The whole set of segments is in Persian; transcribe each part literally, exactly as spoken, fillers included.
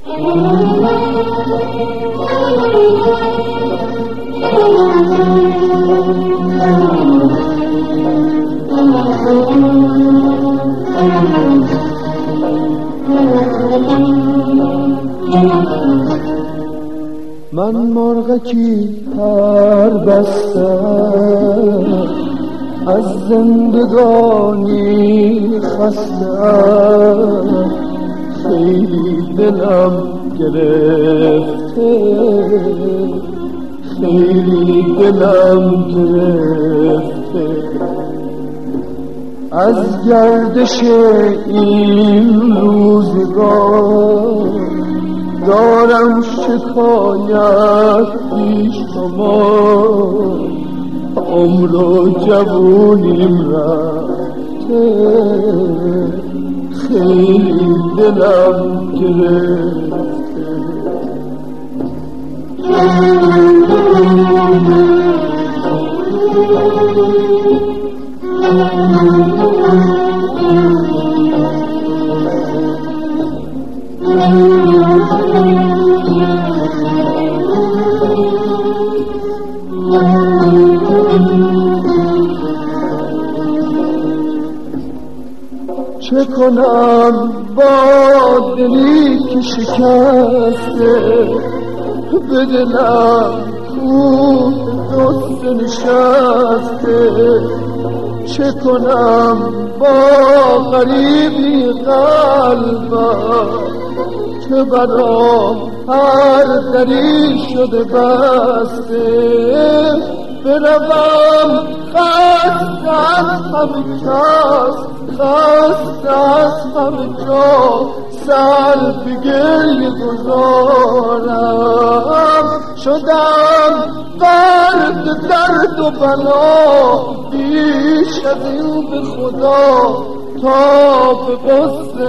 من مرغکی پر بستم، از زندگانی خستم، خیلی دلم گرفته، خیلی دلم گرفته، از گردش این روزگار دارم شکایت پیش شما، عمر و جوونیم رفته، خیلی دلم گرفته. چه کنم با دلی که شکسته، به دلم کوه دوست نشسته، چه کنم با غریبی قلبم که برام هر دری شده بسته، بروم خسته از همه کس، خسته از همه جا، سر به گریه گذارم، شدم غرق درد و بلا، بیش از این به خدا تا به غصه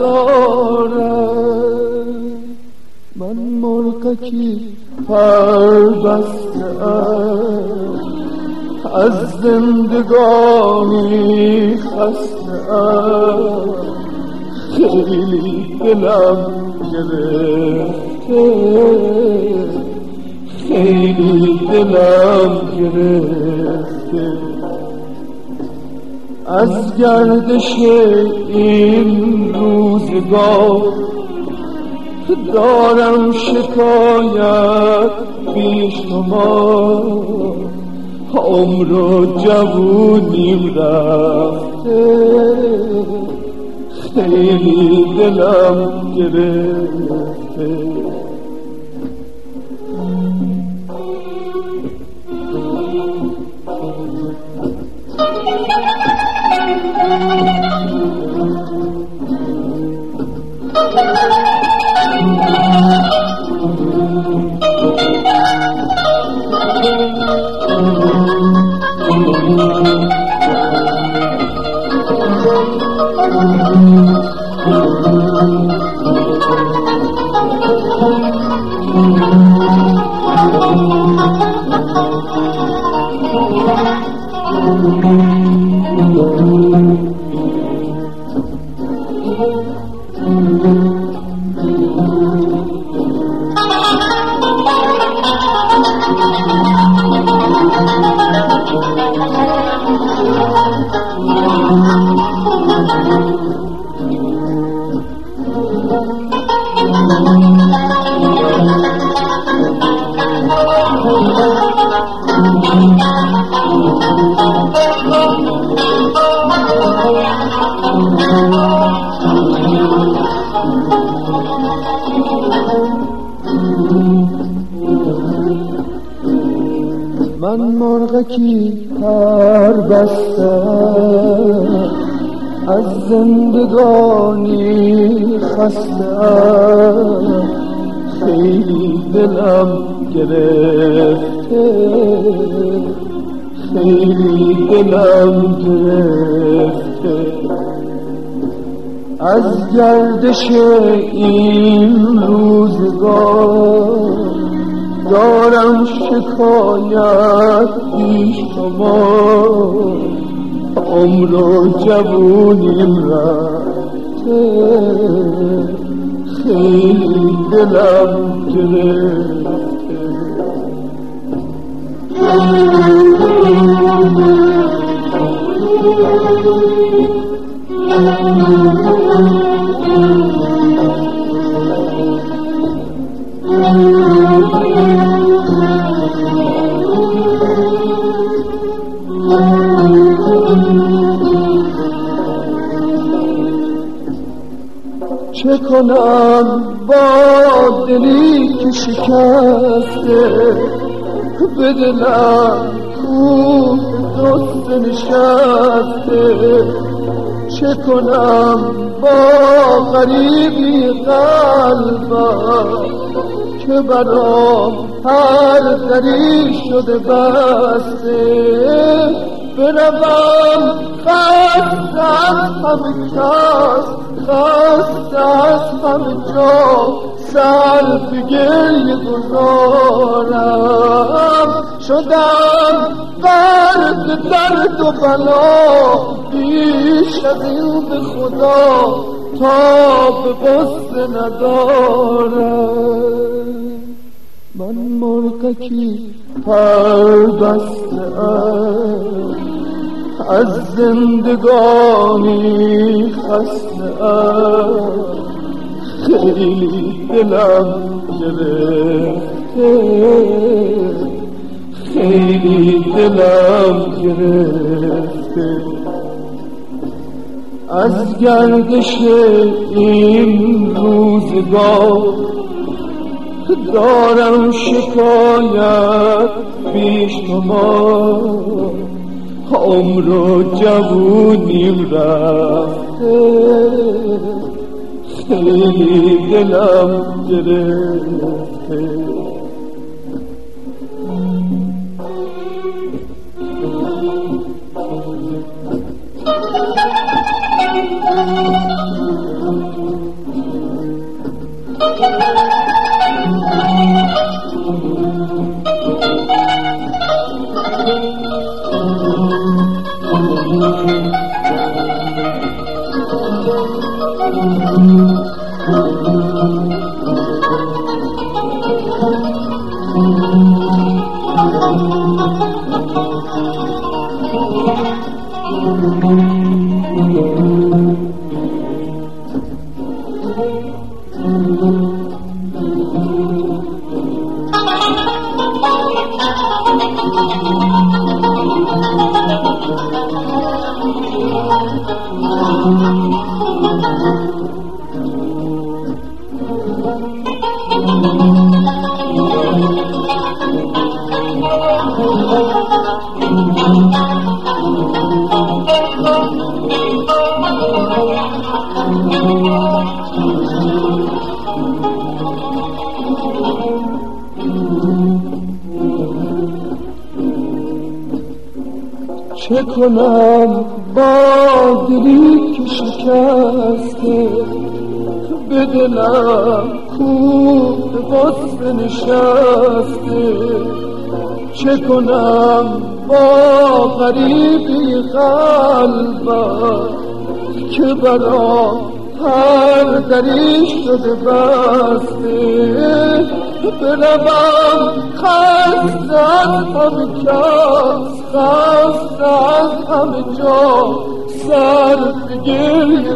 ندارم. من مرغکی پر بسته‌ام، از زندگانی خسته‌ام، خیلی دلم گرفته، خیلی دلم گرفته، از گردش این روزگار دارم شکایت پیش شما، عمر و جوونیم رفته، خیلی دلم گرفته. من مرغکی پر بستم، از زندگانی خستم، خیلی دلم گرفته، خیلی دلم گرفته، از گردش این روزگار دارم شکایت پیش شما، عمر و جوونیم رفته، خیلی دلم گرفته. چه کنم با دلی که شکسته، به دلم کوه دوست نشسته. چه کنم با غریبی قلبم که برام هر دری شده بسته. بروم خسته از همه کس، خسته از همه جا، سر به گریه گذارم. شدم غرق درد و بلا، بیش از این به خدا تا به غصه ندارم. من مرغکی پر بسته ام، از زندگانی خسته ام. خیلی دلم گرفته، خیلی دلم گرفته. از گردش این روزگار دارم شکایت بیشمار. عمر و جوونیم رفته، خیلی دلم گرفته. چه کنم با دلی که شکسته، به دلم کوه غصه نشسته. چه کنم با غریبی قلبم که برام هر دری شده بسته. بروم خسته از همه کس، خسته از همه جا، سر به گریه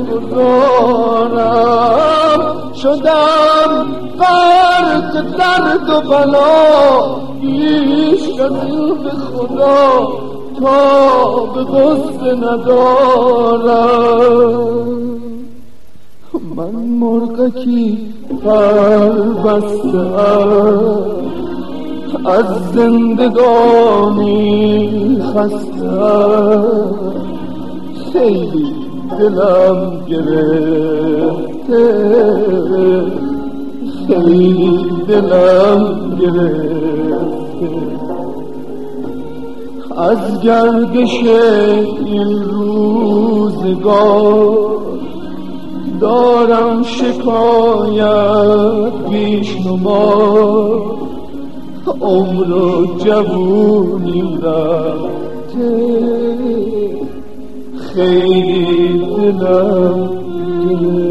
گذارم. شدم غرق درد و بلا، بیش از این به خدا تا به غصه ندارم. من مرغکی پر بسته ام، از زندگانی خسته ام. خیلی دلم گرفته، خیلی دلم گرفته. از گردش این روزگار دارم شکایت بیشمار. عمر و جوونیم رفته، خیلی دلم گرفته.